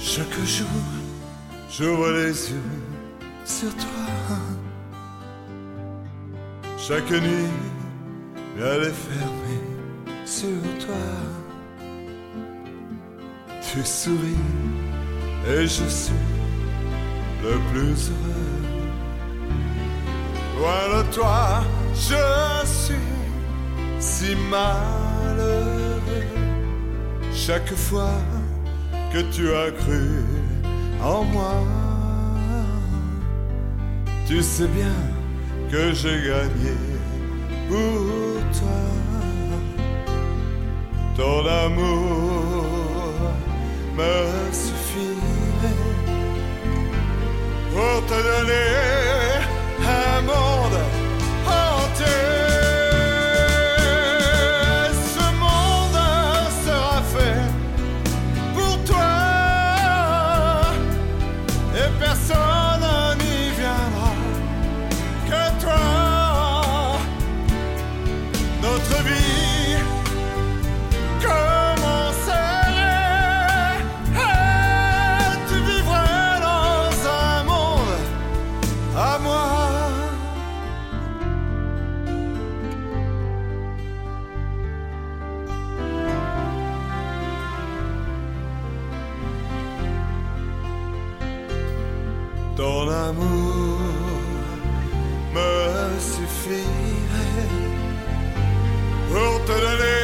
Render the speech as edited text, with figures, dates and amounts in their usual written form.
Chaque jour, j'ouvre les yeux sur toi. Chaque nuit, elle est fermée sur toi. Tu souris et je suis le plus heureux. Loin de toi, je suis si malheureux. Chaque fois que tu as cru en moi, tu sais bien que j'ai gagné pour toi. Ton amour me suffirait pour te donner un monde entier. Ce monde sera fait pour toi et personne n'y viendra que toi. Notre vie commencerait et tu vivrais dans un monde à moi. Ton amour me suffirait pour te donner